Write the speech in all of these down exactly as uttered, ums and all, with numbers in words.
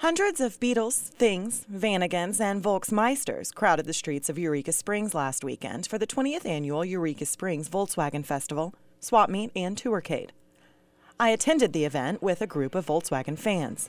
Hundreds of Beetles, Things, Vanagons, and Volksmeisters crowded the streets of Eureka Springs last weekend for the twentieth annual Eureka Springs Volkswagen Festival, Swap Meet, and Tourcade. I attended the event with a group of Volkswagen fans.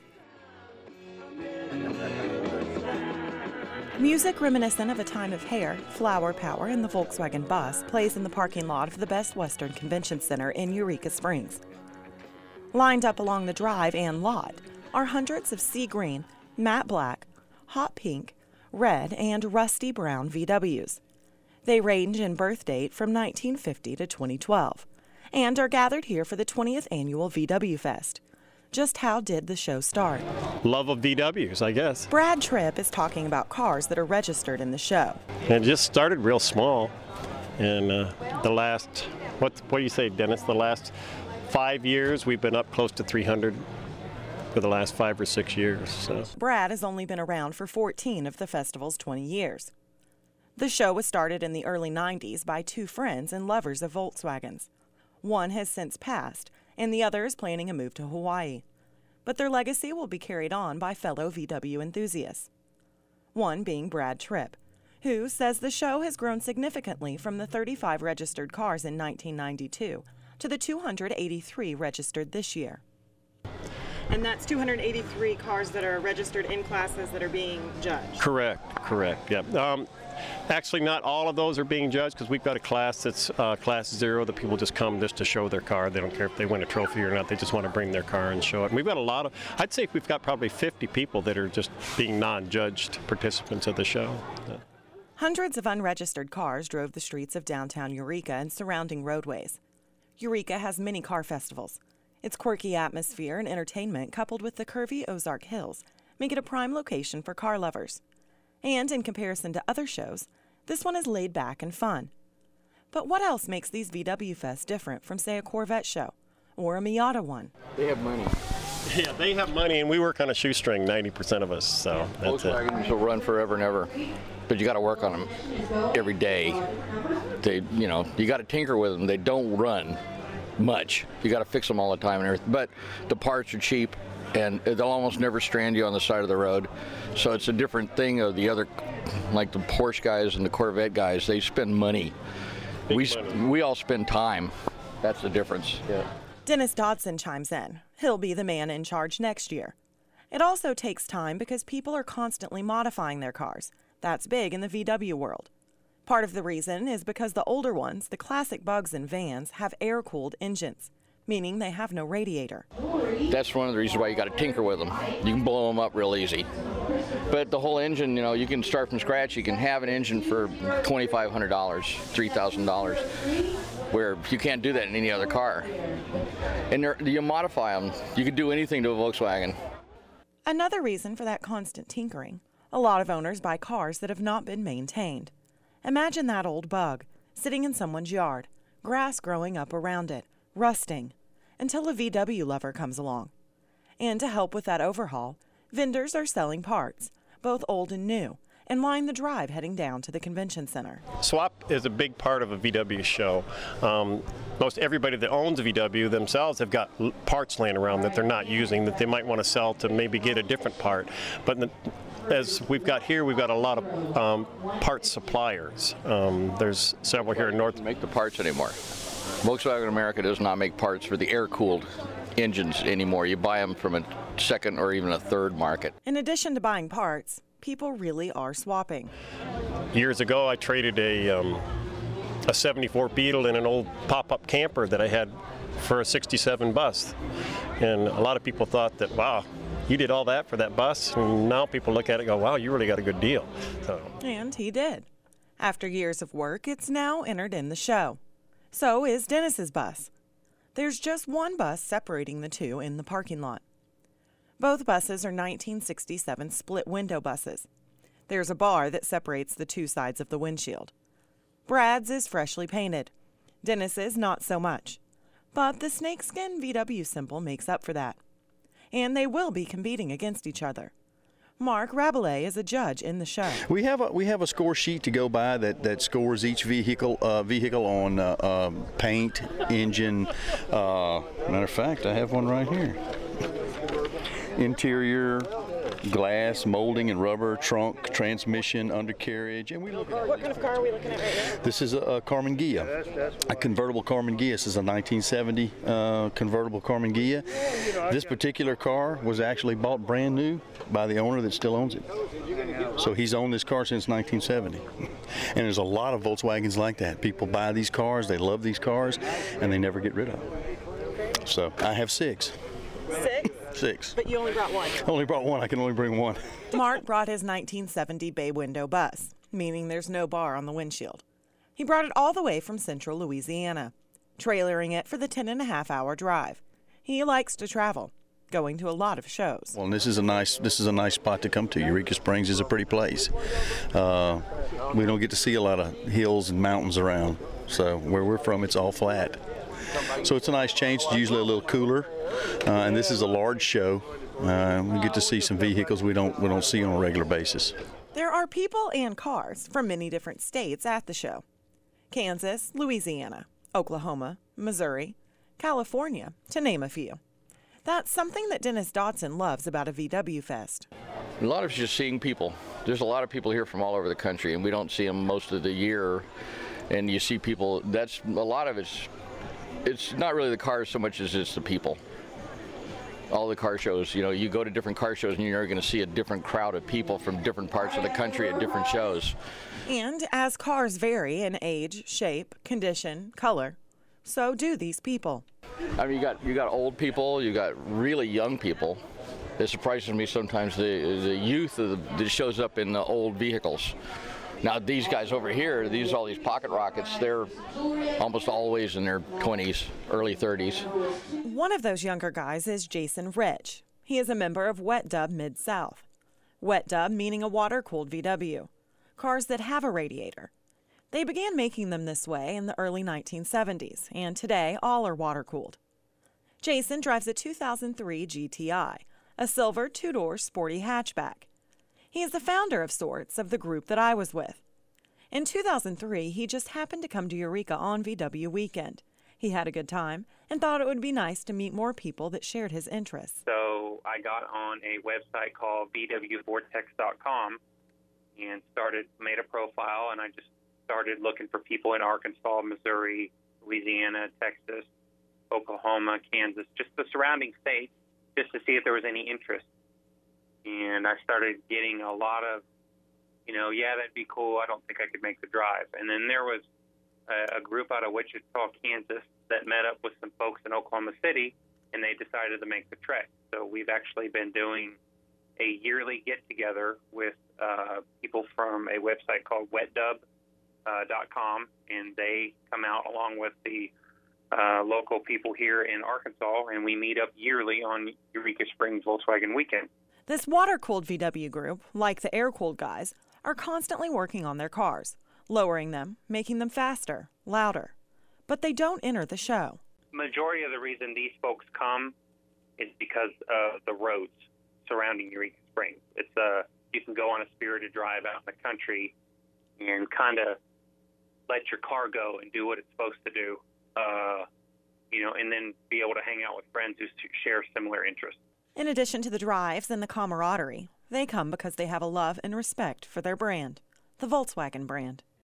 Music reminiscent of a time of hair, flower power, and the Volkswagen bus plays in the parking lot of the Best Western Convention Center in Eureka Springs. Lined up along the drive and lot are hundreds of sea green, matte black, hot pink, red, and rusty brown V Ws. They range in birth date from nineteen fifty to twenty twelve and are gathered here for the twentieth annual V W Fest. Just how did the show start? Love of V Ws, I guess. Brad Tripp is talking about cars that are registered in the show. And it just started real small. And uh, the last, what, what do you say, Dennis? The last five years, we've been up close to three hundred for the last five or six years. So. Brad has only been around for fourteen of the festival's twenty years. The show was started in the early nineties by two friends and lovers of Volkswagens. One has since passed, and the other is planning a move to Hawaii. But their legacy will be carried on by fellow V W enthusiasts. One being Brad Tripp, who says the show has grown significantly from the thirty-five registered cars in nineteen ninety-two to the two hundred eighty-three registered this year. And that's two hundred eighty-three cars that are registered in classes that are being judged. Correct, correct, yeah. Um, actually, not all of those are being judged because we've got a class that's uh, class zero that people just come just to show their car. They don't care if they win a trophy or not. They just want to bring their car and show it. And we've got a lot of, I'd say we've got probably fifty people that are just being non-judged participants of the show. Yeah. Hundreds of unregistered cars drove the streets of downtown Eureka and surrounding roadways. Eureka has many car festivals. Its quirky atmosphere and entertainment, coupled with the curvy Ozark Hills, make it a prime location for car lovers. And in comparison to other shows, this one is laid back and fun. But what else makes these V W Fests different from, say, a Corvette show or a Miata one? They have money. Yeah, they have money, and we work on a shoestring, ninety percent of us, so that's it. Volkswagens will run forever and ever, but you got to work on them every day. They, you know, you got to tinker with them. They don't run much. You got to fix them all the time and everything. But the parts are cheap, and they'll almost never strand you on the side of the road. So it's a different thing of the other, like the Porsche guys and the Corvette guys. They spend money. Big we money. we all spend time. That's the difference. Yeah. Dennis Dodson chimes in. He'll be the man in charge next year. It also takes time because people are constantly modifying their cars. That's big in the V W world. Part of the reason is because the older ones, the classic Bugs and vans, have air-cooled engines, meaning they have no radiator. That's one of the reasons why you got to tinker with them. You can blow them up real easy. But the whole engine, you know, you can start from scratch. You can have an engine for twenty-five hundred dollars, three thousand dollars, where you can't do that in any other car. And you modify them. You can do anything to a Volkswagen. Another reason for that constant tinkering, a lot of owners buy cars that have not been maintained. Imagine that old Bug sitting in someone's yard, grass growing up around it, rusting, until a V W lover comes along. And to help with that overhaul, vendors are selling parts, both old and new, and line the drive heading down to the convention center. Swap is a big part of a V W show. Um, most everybody that owns a V W themselves have got l- parts laying around that they're not using that they might want to sell to maybe get a different part. But the, as we've got here, we've got a lot of um, parts suppliers. Um, there's several here in North. Make the parts anymore. Volkswagen America does not make parts for the air-cooled engines anymore. You buy them from a second or even a third market. In addition to buying parts, people really are swapping. Years ago, I traded a um, a seventy-four Beetle and an old pop-up camper that I had for a sixty-seven bus. And a lot of people thought that, wow, you did all that for that bus? And now people look at it and go, wow, you really got a good deal. So. And he did. After years of work, it's now entered in the show. So is Dennis's bus. There's just one bus separating the two in the parking lot. Both buses are nineteen sixty-seven split-window buses. There's a bar that separates the two sides of the windshield. Brad's is freshly painted. Dennis's not so much. But the snakeskin V W symbol makes up for that. And they will be competing against each other. Mark Rabelais is a judge in the show. We have a we have a score sheet to go by that, that scores each vehicle uh, vehicle on uh, uh, paint, engine. Uh, matter of fact, I have one right here. Interior, glass, molding and rubber, trunk, transmission, undercarriage, and we look at What kind of car are we looking at right now? This is a, a Karmann Ghia, a convertible Karmann Ghia. This is a nineteen seventy uh, convertible Karmann Ghia. This particular car was actually bought brand new by the owner that still owns it. So he's owned this car since nineteen seventy. And there's a lot of Volkswagens like that. People buy these cars, they love these cars, and they never get rid of them. So I have six. Six? Six. But you only brought one. Only brought one. I can only bring one. Mark brought his nineteen seventy bay window bus, meaning there's no bar on the windshield. He brought it all the way from central Louisiana, trailering it for the ten and a half hour drive. He likes to travel, going to a lot of shows. Well, this is a nice this is a nice spot to come to. Eureka Springs is a pretty place. Uh, we don't get to see a lot of hills and mountains around, so where we're from, it's all flat. So it's a nice change. It's usually a little cooler, uh, and this is a large show. Uh, we get to see some vehicles we don't we don't see on a regular basis. There are people and cars from many different states at the show. Kansas, Louisiana, Oklahoma, Missouri, California, to name a few. That's something that Dennis Dodson loves about a V W Fest. A lot of it's just seeing people. There's a lot of people here from all over the country, and we don't see them most of the year. And you see people, that's a lot of it's, it's not really the cars so much as it's the people. All the car shows, you know, you go to different car shows and you're going to see a different crowd of people from different parts of the country at different shows. And as cars vary in age, shape, condition, color, so do these people. I mean, you got you got old people, you got really young people. It surprises me sometimes the the youth of the, that shows up in the old vehicles. Now these guys over here, these all these pocket rockets, they're almost always in their twenties, early thirties. One of those younger guys is Jason Rich. He is a member of Wet Dub Mid-South. Wet Dub meaning a water-cooled V W, cars that have a radiator. They began making them this way in the early nineteen seventies, and today all are water-cooled. Jason drives a two thousand three G T I, a silver two-door sporty hatchback. He is the founder of sorts of the group that I was with. In two thousand three, he just happened to come to Eureka on V W weekend. He had a good time and thought it would be nice to meet more people that shared his interests. So I got on a website called V W Vortex dot com and started, made a profile, and I just started looking for people in Arkansas, Missouri, Louisiana, Texas, Oklahoma, Kansas, just the surrounding states, just to see if there was any interest. And I started getting a lot of, you know, yeah, that'd be cool. I don't think I could make the drive. And then there was a, a group out of Wichita, Kansas, that met up with some folks in Oklahoma City, and they decided to make the trek. So we've actually been doing a yearly get-together with uh, people from a website called Wet Dub dot com, and they come out along with the uh, local people here in Arkansas, and we meet up yearly on Eureka Springs Volkswagen Weekend. This water-cooled V W group, like the air-cooled guys, are constantly working on their cars, lowering them, making them faster, louder. But they don't enter the show. Majority of the reason these folks come is because of the roads surrounding Eureka Springs. It's uh, you can go on a spirited drive out in the country and kind of let your car go and do what it's supposed to do, uh, you know, and then be able to hang out with friends who share similar interests. In addition to the drives and the camaraderie, they come because they have a love and respect for their brand, the Volkswagen brand.